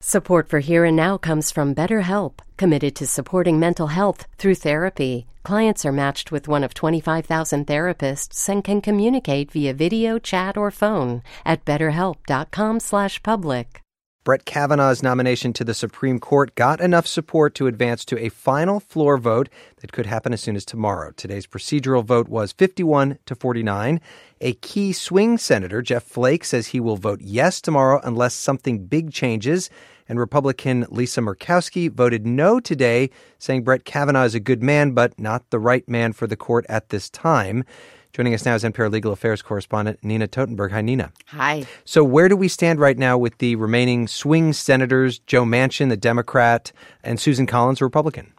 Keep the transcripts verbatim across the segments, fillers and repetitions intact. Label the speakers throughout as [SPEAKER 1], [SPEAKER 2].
[SPEAKER 1] Support for Here and Now comes from BetterHelp, committed to supporting mental health through therapy. Clients are matched with one of twenty-five thousand therapists and can communicate via video, chat, or phone at betterhelp.com slash public.
[SPEAKER 2] Brett Kavanaugh's nomination to the Supreme Court got enough support to advance to a final floor vote that could happen as soon as tomorrow. Today's procedural vote was fifty-one to forty-nine. A key swing senator, Jeff Flake, says he will vote yes tomorrow unless something big changes. And Republican Lisa Murkowski voted no today, saying Brett Kavanaugh is a good man, but not the right man for the court at this time. Joining us now is N P R Legal Affairs correspondent Nina Totenberg. Hi, Nina.
[SPEAKER 3] Hi.
[SPEAKER 2] So where do we stand right now with the remaining swing senators, Joe Manchin, the Democrat, and Susan Collins, the Republican?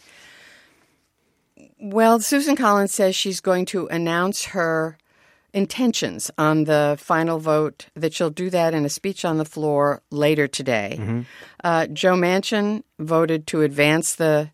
[SPEAKER 3] Well, Susan Collins says she's going to announce her intentions on the final vote, that she'll do that in a speech on the floor later today. Mm-hmm. Uh, Joe Manchin voted to advance the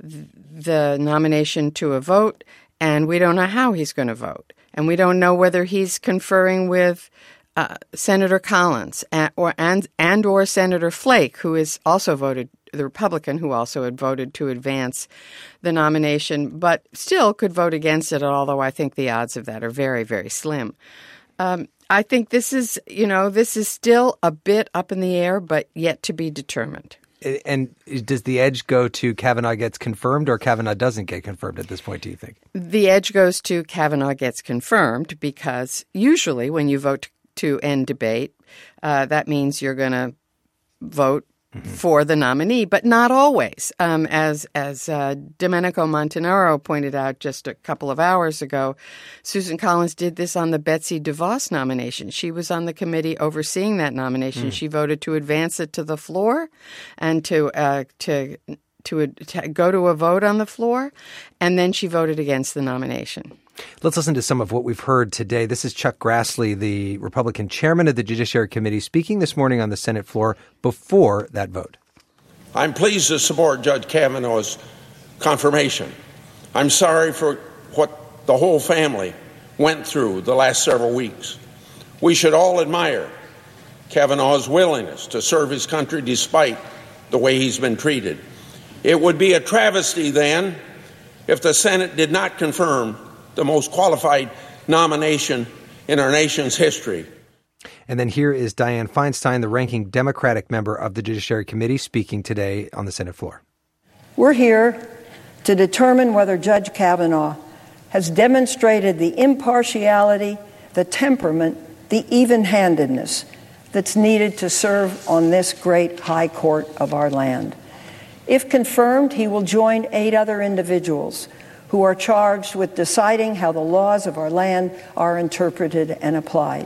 [SPEAKER 3] the nomination to a vote, and we don't know how he's going to vote. And we don't know whether he's conferring with uh, Senator Collins and or, and, and or Senator Flake, who has also voted, the Republican, who also had voted to advance the nomination, but still could vote against it, although I think the odds of that are very, very slim. Um, I think this is, you know, this is still a bit up in the air, but yet to be determined.
[SPEAKER 2] And does the edge go to Kavanaugh gets confirmed or Kavanaugh doesn't get confirmed at this point, do you think?
[SPEAKER 3] The edge goes to Kavanaugh gets confirmed because usually when you vote to end debate, uh, that means you're going to vote mm-hmm. for the nominee, but not always. Um, as as uh, Domenico Montanaro pointed out just a couple of hours ago, Susan Collins did this on the Betsy DeVos nomination. She was on the committee overseeing that nomination. Mm. She voted to advance it to the floor and to uh, to to, to go to a vote on the floor, and then she voted against the nomination.
[SPEAKER 2] Let's listen to some of what we've heard today. This is Chuck Grassley, the Republican chairman of the Judiciary Committee, speaking this morning on the Senate floor before that vote.
[SPEAKER 4] I'm pleased to support Judge Kavanaugh's confirmation. I'm sorry for what the whole family went through the last several weeks. We should all admire Kavanaugh's willingness to serve his country despite the way he's been treated. It would be a travesty then if the Senate did not confirm the most qualified nomination in our nation's history.
[SPEAKER 2] And then here is Dianne Feinstein, the ranking Democratic member of the Judiciary Committee, speaking today on the Senate floor.
[SPEAKER 5] We're here to determine whether Judge Kavanaugh has demonstrated the impartiality, the temperament, the even-handedness that's needed to serve on this great high court of our land. If confirmed, he will join eight other individuals who are charged with deciding how the laws of our land are interpreted and applied.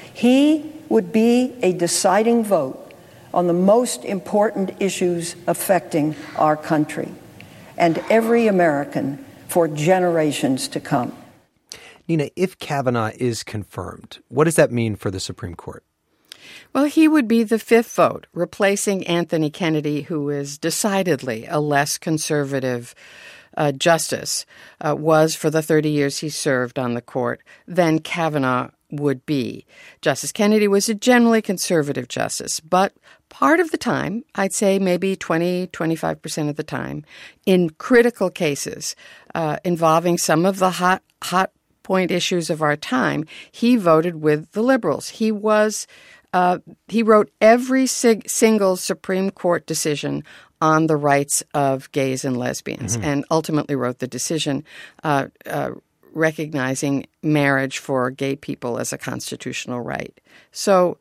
[SPEAKER 5] He would be a deciding vote on the most important issues affecting our country and every American for generations to come.
[SPEAKER 2] Nina, if Kavanaugh is confirmed, what does that mean for the Supreme Court?
[SPEAKER 3] Well, he would be the fifth vote, replacing Anthony Kennedy, who is decidedly a less conservative Uh, justice uh, was for the thirty years he served on the court than Kavanaugh would be. Justice Kennedy was a generally conservative justice, but part of the time, I'd say maybe twenty, twenty-five percent of the time, in critical cases uh, involving some of the hot, hot point issues of our time, he voted with the liberals. He was, uh, he wrote every sig- single Supreme Court decision on the rights of gays and lesbians, mm-hmm. and ultimately wrote the decision uh, uh, recognizing marriage for gay people as a constitutional right. So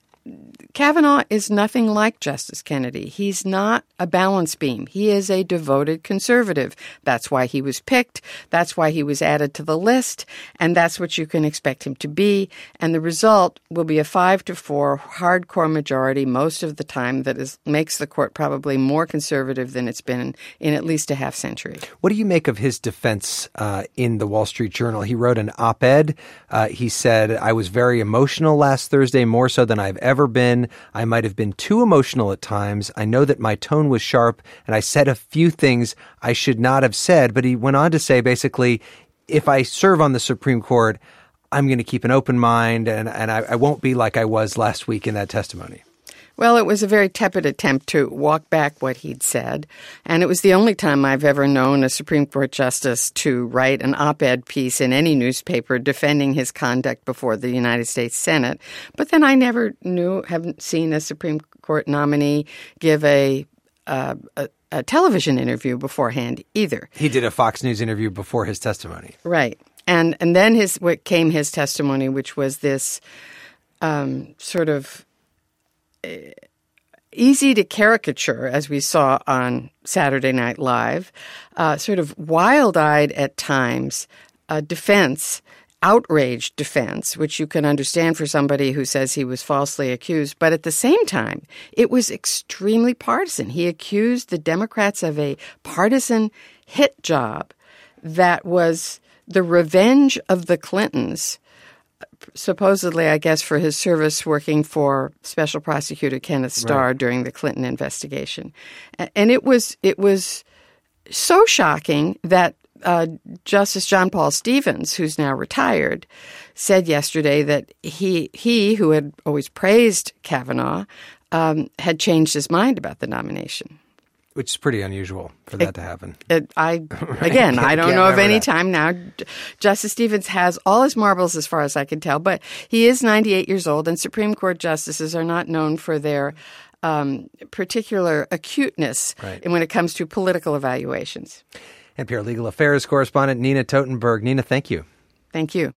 [SPEAKER 3] Kavanaugh is nothing like Justice Kennedy. He's not a balance beam. He is a devoted conservative. That's why he was picked. That's why he was added to the list. And that's what you can expect him to be. And the result will be a five to four hardcore majority most of the time that is makes the court probably more conservative than it's been in, in at least a half century.
[SPEAKER 2] What do you make of his defense uh, in the Wall Street Journal? He wrote an op-ed. Uh, he said, I was very emotional last Thursday, more so than I've ever been. I might have been too emotional at times. I know that my tone was sharp and I said a few things I should not have said. But he went on to say, basically, if I serve on the Supreme Court, I'm going to keep an open mind and, and I, I won't be like I was last week in that testimony.
[SPEAKER 3] Well, it was a very tepid attempt to walk back what he'd said, and it was the only time I've ever known a Supreme Court justice to write an op-ed piece in any newspaper defending his conduct before the United States Senate. But then I never knew, haven't seen a Supreme Court nominee give a uh, a, a television interview beforehand either.
[SPEAKER 2] He did a Fox News interview before his testimony.
[SPEAKER 3] Right. And and then his what came his testimony, which was this um, sort of uh, easy to caricature, as we saw on Saturday Night Live, uh, sort of wild-eyed at times uh, defense, outraged defense, which you can understand for somebody who says he was falsely accused. But at the same time, it was extremely partisan. He accused the Democrats of a partisan hit job that was the revenge of the Clintons, supposedly, I guess, for his service working for Special Prosecutor Kenneth Starr right. during the Clinton investigation. And it was it was so shocking that uh, Justice John Paul Stevens, who's now retired, said yesterday that he, he who had always praised Kavanaugh, um, had changed his mind about the nomination.
[SPEAKER 2] Which is pretty unusual for that
[SPEAKER 3] it,
[SPEAKER 2] to happen.
[SPEAKER 3] It, I Again, I don't know of any that. time now. Justice Stevens has all his marbles as far as I can tell, but he is ninety-eight years old, and Supreme Court justices are not known for their um, particular acuteness right. when it comes to political evaluations.
[SPEAKER 2] N P R Legal Affairs correspondent Nina Totenberg. Nina, thank you.
[SPEAKER 3] Thank you.